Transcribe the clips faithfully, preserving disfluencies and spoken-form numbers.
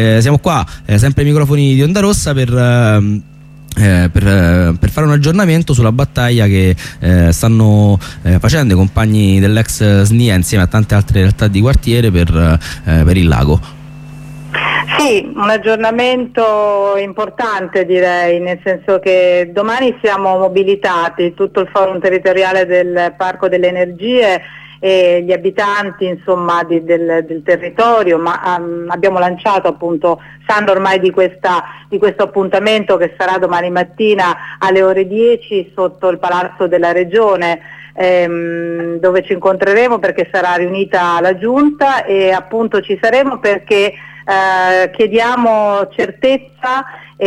Eh, siamo qua, eh, sempre ai microfoni di Onda Rossa per... Eh, Eh, per, eh, per fare un aggiornamento sulla battaglia che eh, stanno eh, facendo i compagni dell'ex S N I A insieme a tante altre realtà di quartiere per, eh, per il lago. Sì, un aggiornamento importante direi, nel senso che domani siamo mobilitati, tutto il forum territoriale del Parco delle Energie e gli abitanti insomma di, del, del territorio, ma um, abbiamo lanciato appunto, sanno ormai di, questa, di questo appuntamento che sarà domani mattina alle ore dieci sotto il Palazzo della Regione, ehm, dove ci incontreremo perché sarà riunita la Giunta e appunto ci saremo perché eh, chiediamo certezza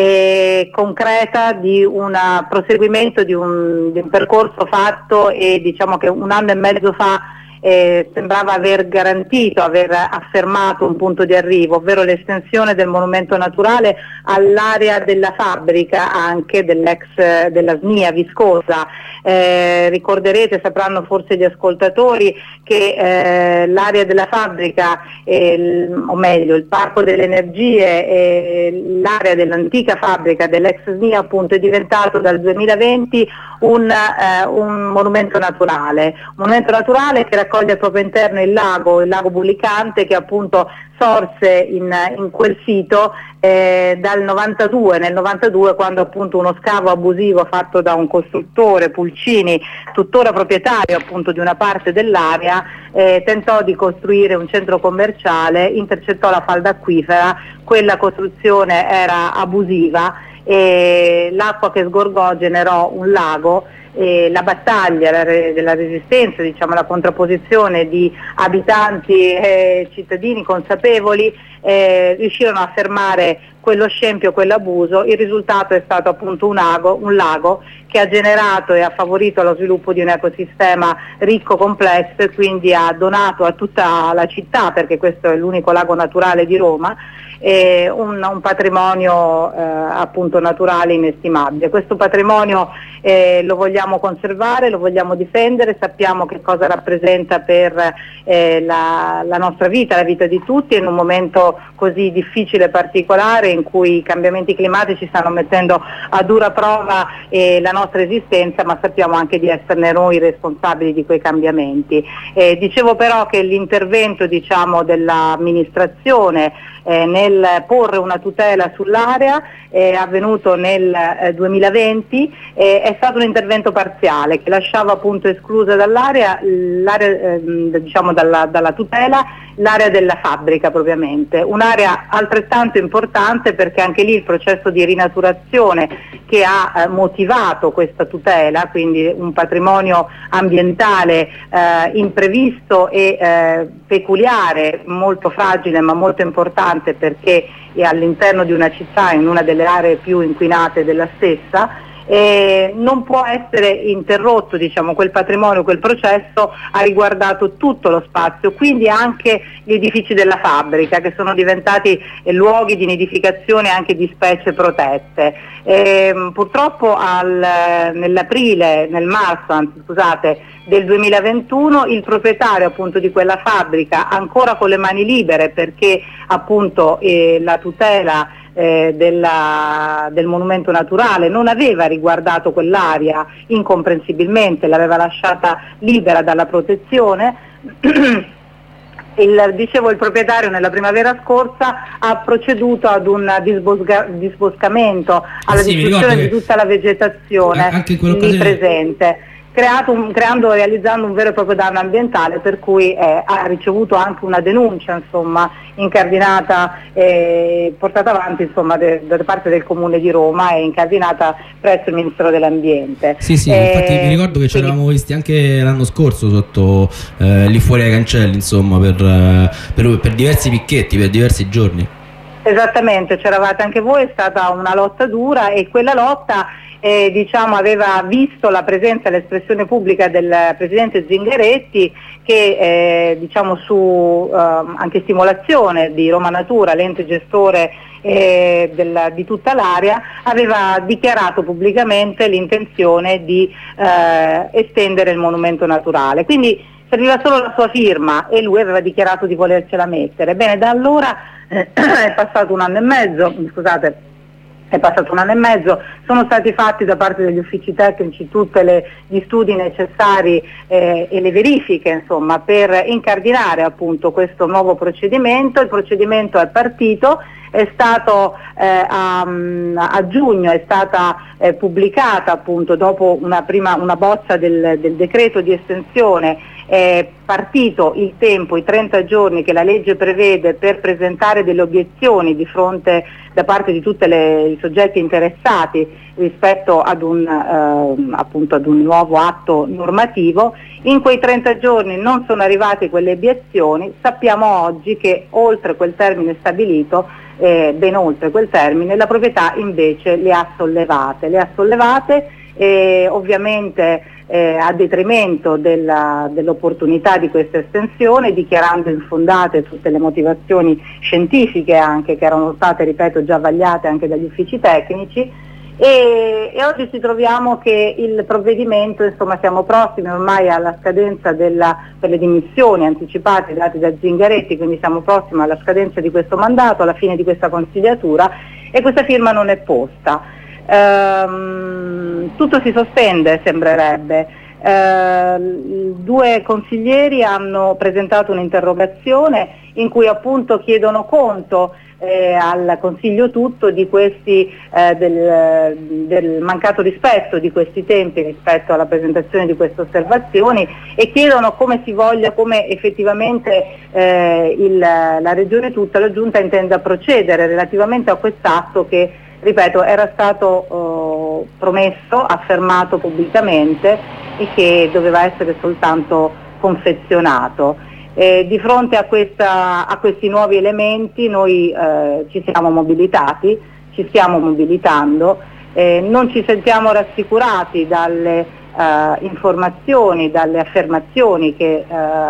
e concreta di un proseguimento di un, di un percorso fatto e diciamo che un anno e mezzo fa Eh, sembrava aver garantito, aver affermato un punto di arrivo, ovvero l'estensione del monumento naturale all'area della fabbrica anche dell'ex della S N I A Viscosa. Eh, ricorderete, sapranno forse gli ascoltatori che eh, l'area della fabbrica, eh, o meglio il Parco delle Energie, eh, l'area dell'antica fabbrica dell'ex S N I A appunto è diventato dal duemilaventi un, eh, un monumento naturale, un monumento naturale che raccoglie al proprio interno il lago, il lago Bullicante, che appunto sorse in, in quel sito eh, dal novantadue, nel novantadue, quando appunto uno scavo abusivo fatto da un costruttore, Pulcini, tuttora proprietario appunto di una parte dell'area, eh, tentò di costruire un centro commerciale, intercettò la falda acquifera, quella costruzione era abusiva e l'acqua che sgorgò generò un lago. E la battaglia la re, della resistenza, diciamo la contrapposizione di abitanti e cittadini consapevoli eh, riuscirono a fermare quello scempio, quell'abuso. Il risultato è stato appunto un lago, un lago che ha generato e ha favorito lo sviluppo di un ecosistema ricco, complesso e quindi ha donato a tutta la città, perché questo è l'unico lago naturale di Roma, eh, un, un patrimonio eh, appunto naturale inestimabile. Questo patrimonio eh, lo vogliamo conservare, lo vogliamo difendere, sappiamo che cosa rappresenta per eh, la, la nostra vita, la vita di tutti in un momento così difficile e particolare in cui i cambiamenti climatici stanno mettendo a dura prova eh, la nostra esistenza, ma sappiamo anche di esserne noi responsabili di quei cambiamenti. Eh, dicevo però che l'intervento diciamo, dell'amministrazione eh, nel porre una tutela sull'area è avvenuto nel eh, duemilaventi, eh, è stato un intervento parziale che lasciava appunto esclusa dall'area, l'area, eh, diciamo dalla, dalla tutela, l'area della fabbrica propriamente, un'area altrettanto importante perché anche lì il processo di rinaturazione che ha eh, motivato questa tutela, quindi un patrimonio ambientale eh, imprevisto e eh, peculiare, molto fragile ma molto importante perché è all'interno di una città, in una delle aree più inquinate della stessa. Eh, non può essere interrotto, diciamo, quel patrimonio, quel processo ha riguardato tutto lo spazio, quindi anche gli edifici della fabbrica che sono diventati eh, luoghi di nidificazione anche di specie protette. Eh, purtroppo al, nell'aprile, nel marzo, anzi scusate, del duemilaventuno il proprietario appunto di quella fabbrica, ancora con le mani libere perché appunto eh, la tutela Eh, della, del monumento naturale non aveva riguardato quell'area incomprensibilmente, l'aveva lasciata libera dalla protezione. Il, dicevo, il proprietario nella primavera scorsa ha proceduto ad un disbosca, disboscamento, alla eh sì, distruzione di tutta la vegetazione lì presente, creato un, creando e realizzando un vero e proprio danno ambientale, per cui eh, ha ricevuto anche una denuncia insomma, incardinata e portata avanti insomma, de, da parte del Comune di Roma e incardinata presso il Ministero dell'Ambiente. Sì, sì, eh, infatti mi ricordo che ci eravamo visti anche l'anno scorso sotto eh, lì fuori ai cancelli, insomma, per, per, per diversi picchetti, per diversi giorni. Esattamente, c'eravate anche voi, è stata una lotta dura e quella lotta eh, diciamo, aveva visto la presenza e l'espressione pubblica del Presidente Zingaretti che eh, diciamo, su eh, anche stimolazione di Roma Natura, l'ente gestore eh, del, di tutta l'area, aveva dichiarato pubblicamente l'intenzione di eh, estendere il monumento naturale. Quindi serviva solo la sua firma e lui aveva dichiarato di volercela mettere. Bene, da allora eh, è passato un anno e mezzo, scusate, è passato un anno e mezzo, sono stati fatti da parte degli uffici tecnici tutti gli studi necessari eh, e le verifiche, insomma, per incardinare appunto questo nuovo procedimento. Il procedimento è partito, è stato eh, a, a giugno è stata eh, pubblicata appunto dopo una prima una bozza del, del decreto di estensione. È partito il tempo, i trenta giorni che la legge prevede per presentare delle obiezioni di fronte da parte di tutti i soggetti interessati rispetto ad un, eh, appunto ad un nuovo atto normativo. In quei trenta giorni non sono arrivate quelle obiezioni, sappiamo oggi che oltre quel termine stabilito, eh, ben oltre quel termine, la proprietà invece le ha sollevate, le ha sollevate e ovviamente Eh, a detrimento della, dell'opportunità di questa estensione, dichiarando infondate tutte le motivazioni scientifiche anche che erano state, ripeto, già vagliate anche dagli uffici tecnici e, e oggi ci troviamo che il provvedimento, insomma siamo prossimi ormai alla scadenza della, per le dimissioni anticipate date da Zingaretti, quindi siamo prossimi alla scadenza di questo mandato, alla fine di questa consigliatura e questa firma non è posta. Uh, tutto si sospende, sembrerebbe. Uh, due consiglieri hanno presentato un'interrogazione in cui appunto chiedono conto eh, al Consiglio tutto di questi, eh, del, del mancato rispetto di questi tempi rispetto alla presentazione di queste osservazioni e chiedono come si voglia, come effettivamente eh, il, la Regione tutta, la Giunta intenda procedere relativamente a quest'atto che, ripeto, era stato uh, promesso, affermato pubblicamente e che doveva essere soltanto confezionato. Eh, di fronte a, questa, a questi nuovi elementi noi eh, ci siamo mobilitati, ci stiamo mobilitando, eh, non ci sentiamo rassicurati dalle eh, informazioni, dalle affermazioni che eh,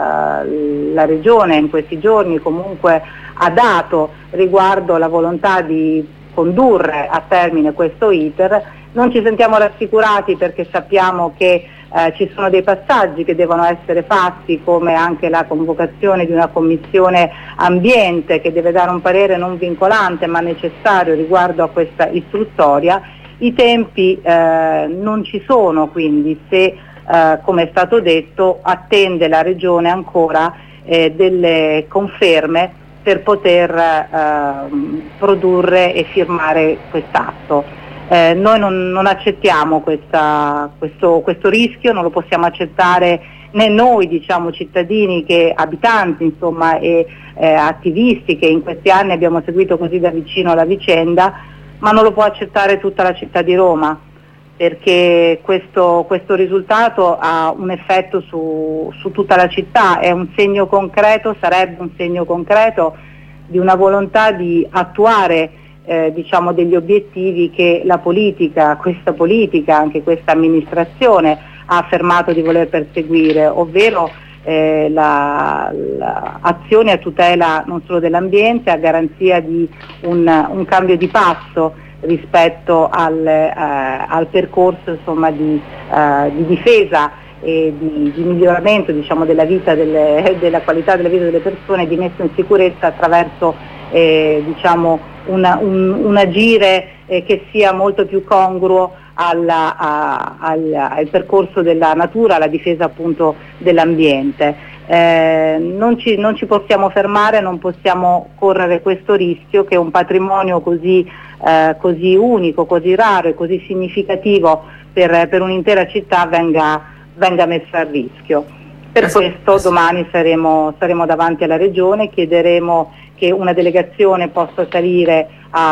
la Regione in questi giorni comunque ha dato riguardo la volontà di condurre a termine questo iter. Non ci sentiamo rassicurati perché sappiamo che eh, ci sono dei passaggi che devono essere fatti, come anche la convocazione di una commissione ambiente che deve dare un parere non vincolante ma necessario riguardo a questa istruttoria. I tempi eh, non ci sono, quindi se eh, come è stato detto attende la Regione ancora eh, delle conferme per poter eh, produrre e firmare quest'atto. Eh, noi non, non accettiamo questa, questo, questo rischio, non lo possiamo accettare né noi, diciamo, cittadini, che abitanti, insomma, e eh, attivisti che in questi anni abbiamo seguito così da vicino la vicenda, ma non lo può accettare tutta la città di Roma, perché questo, questo risultato ha un effetto su, su tutta la città, è un segno concreto, sarebbe un segno concreto di una volontà di attuare eh, diciamo degli obiettivi che la politica, questa politica, anche questa amministrazione ha affermato di voler perseguire, ovvero eh, la, la azioni a tutela non solo dell'ambiente, a garanzia di un, un cambio di passo rispetto al, eh, al percorso, insomma, di, eh, di difesa e di, di miglioramento, diciamo, della vita, delle, della qualità della vita delle persone, di messa in sicurezza attraverso eh, diciamo, una, un, un agire eh, che sia molto più congruo alla, a, al, al percorso della natura, alla difesa appunto dell'ambiente. Eh, non, ci, non ci possiamo fermare, non possiamo correre questo rischio che un patrimonio così, eh, così unico, così raro e così significativo per, per un'intera città venga, venga messo a rischio. Per questo domani saremo, saremo davanti alla Regione, chiederemo che una delegazione possa salire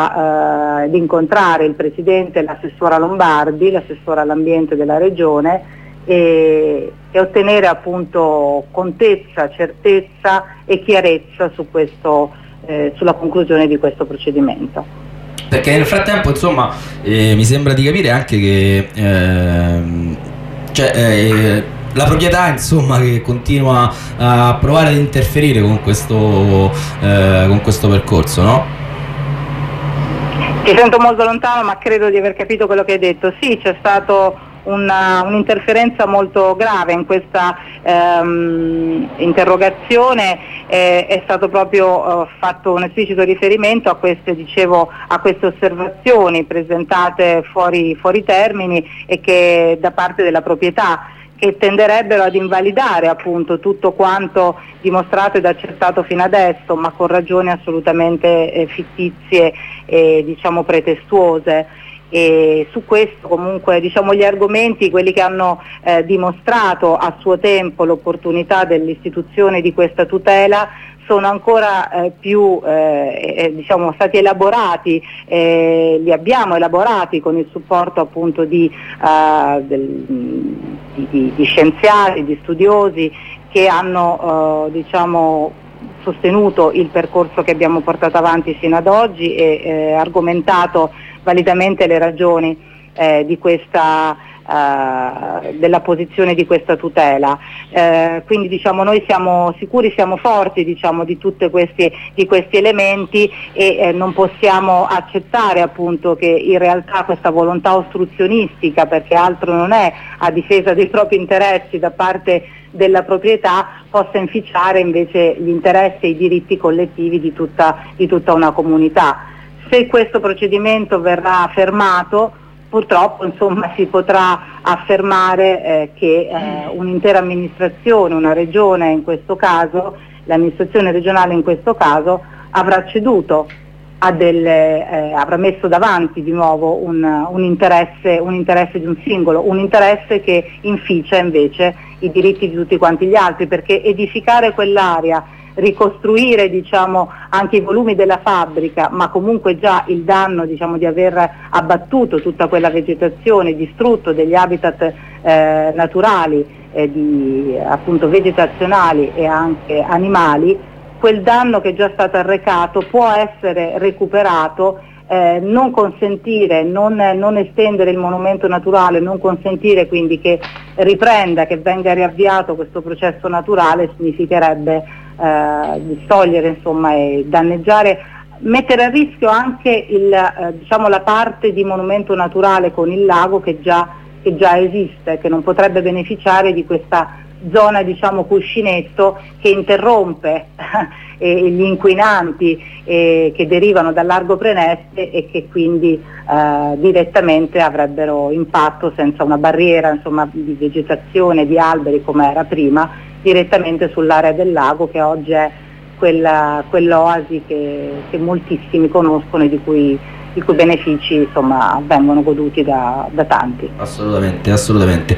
a, uh, ad incontrare il Presidente e l'assessora Lombardi, l'assessora all'ambiente della Regione, e, e ottenere appunto contezza, certezza e chiarezza su questo, eh, sulla conclusione di questo procedimento. Perché nel frattempo, insomma, eh, mi sembra di capire anche che eh, cioè, eh, la proprietà, insomma, che continua a provare ad interferire con questo, eh, con questo percorso, no? Ti sento molto lontano, ma credo di aver capito quello che hai detto. Sì, c'è stato una, un'interferenza molto grave in questa ehm, interrogazione. Eh, è stato proprio eh, fatto un esplicito riferimento a queste, dicevo, a queste osservazioni presentate fuori, fuori termini e che da parte della proprietà, che tenderebbero ad invalidare appunto tutto quanto dimostrato ed accertato fino adesso, ma con ragioni assolutamente eh, fittizie e diciamo pretestuose. E su questo comunque diciamo gli argomenti, quelli che hanno eh, dimostrato a suo tempo l'opportunità dell'istituzione di questa tutela, sono ancora eh, più eh, diciamo stati elaborati, eh, li abbiamo elaborati con il supporto appunto di, uh, del, di, di, di scienziati, di studiosi che hanno uh, diciamo sostenuto il percorso che abbiamo portato avanti fino ad oggi e eh, argomentato validamente le ragioni eh, di questa Uh, della posizione di questa tutela. Uh, quindi diciamo noi siamo sicuri, siamo forti diciamo di tutti questi, di questi elementi e eh, non possiamo accettare appunto che in realtà questa volontà ostruzionistica, perché altro non è, a difesa dei propri interessi da parte della proprietà, possa inficiare invece gli interessi e i diritti collettivi di tutta, di tutta una comunità. Se questo procedimento verrà fermato, purtroppo insomma si potrà affermare eh, che eh, un'intera amministrazione, una regione in questo caso, l'amministrazione regionale in questo caso, avrà ceduto a delle, eh, avrà messo davanti di nuovo un, un, interesse, un interesse di un singolo, un interesse che inficia invece i diritti di tutti quanti gli altri, perché edificare quell'area, ricostruire diciamo anche i volumi della fabbrica, ma comunque già il danno diciamo di aver abbattuto tutta quella vegetazione, distrutto degli habitat eh, naturali, eh, di, appunto vegetazionali e anche animali, quel danno che è già stato arrecato può essere recuperato. Eh, non consentire, non, non estendere il monumento naturale, non consentire quindi che riprenda, che venga riavviato questo processo naturale, significherebbe eh, distogliere insomma e danneggiare, mettere a rischio anche il, eh, diciamo la parte di monumento naturale con il lago che già, che già esiste, che non potrebbe beneficiare di questa zona diciamo cuscinetto che interrompe eh, gli inquinanti eh, che derivano dal largo Preneste e che quindi eh, direttamente avrebbero impatto, senza una barriera insomma di vegetazione, di alberi come era prima, direttamente sull'area del lago, che oggi è quella, quell'oasi che, che moltissimi conoscono e di cui i cui benefici insomma vengono goduti da, da tanti. Assolutamente, assolutamente.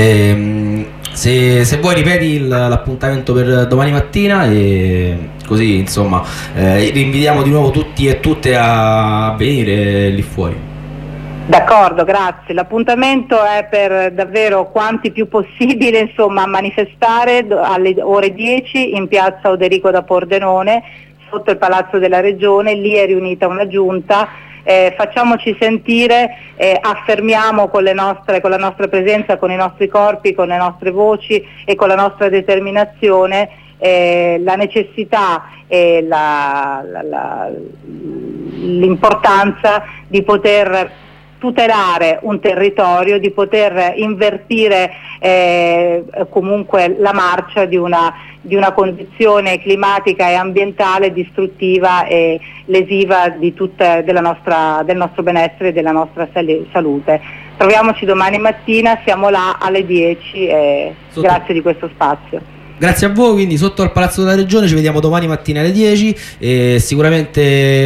Ehm, se, se vuoi ripeti il, l'appuntamento per domani mattina e così insomma eh, rinvitiamo di nuovo tutti e tutte a venire lì fuori. D'accordo, grazie. L'appuntamento è per davvero quanti più possibile insomma a manifestare alle ore dieci in piazza Oderico da Pordenone, sotto il Palazzo della Regione. Lì è riunita una giunta. Eh, facciamoci sentire, eh, affermiamo con le nostre, con la nostra presenza, con i nostri corpi, con le nostre voci e con la nostra determinazione eh, la necessità e la, la, la, l'importanza di poter tutelare un territorio, di poter invertire eh, comunque la marcia di una, di una condizione climatica e ambientale distruttiva e lesiva di tutta, della nostra, del nostro benessere e della nostra sal- salute. Troviamoci domani mattina, siamo là alle dieci e Sotto. Grazie di questo spazio. Grazie a voi, quindi sotto al Palazzo della Regione ci vediamo domani mattina alle dieci e sicuramente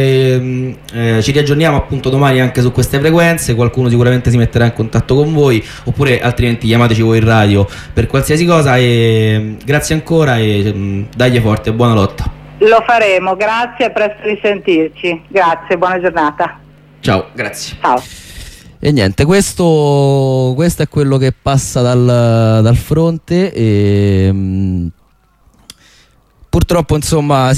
eh, ci riaggiorniamo appunto domani anche su queste frequenze. Qualcuno sicuramente si metterà in contatto con voi, oppure altrimenti chiamateci voi in radio per qualsiasi cosa. E grazie ancora e mh, dagli forte, buona lotta. Lo faremo, grazie e presto risentirci. Grazie, buona giornata. Ciao, grazie. Ciao. E niente, questo, questo è quello che passa dal, dal fronte e mh, purtroppo insomma